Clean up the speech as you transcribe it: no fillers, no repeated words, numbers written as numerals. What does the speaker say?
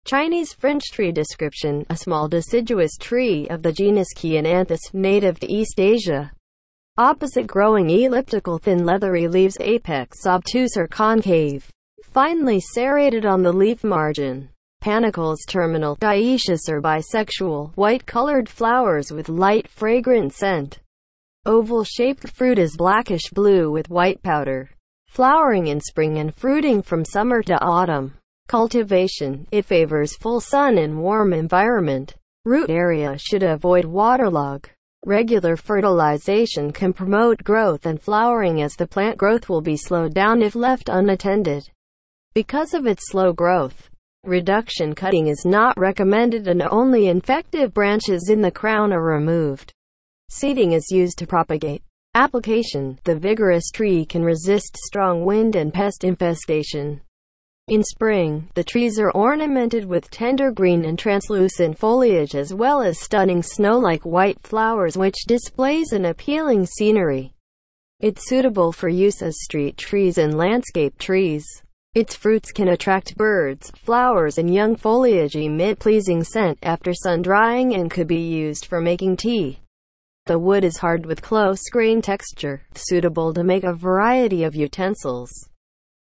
Chinese French tree description: a small deciduous tree of the genus Chiananthus, native to East Asia. Opposite growing elliptical, thin leathery leaves, apex obtuse or concave, finely serrated on the leaf margin. Panicles terminal, dioecious or bisexual, white-colored flowers with light fragrant scent. Oval-shaped fruit is blackish-blue with white powder. Flowering in spring and fruiting from summer to autumn. Cultivation: it favors full sun and warm environment. Root area should avoid waterlog. Regular fertilization can promote growth and flowering, as the plant growth will be slowed down if left unattended. Because of its slow growth, reduction cutting is not recommended and only infected branches in the crown are removed. Seeding is used to propagate. Application: the vigorous tree can resist strong wind and pest infestation. In spring, the trees are ornamented with tender green and translucent foliage as well as stunning snow-like white flowers, which displays an appealing scenery. It's suitable for use as street trees and landscape trees. Its fruits can attract birds. Flowers and young foliage emit pleasing scent after sun-drying and could be used for making tea. The wood is hard with close grain texture, suitable to make a variety of utensils.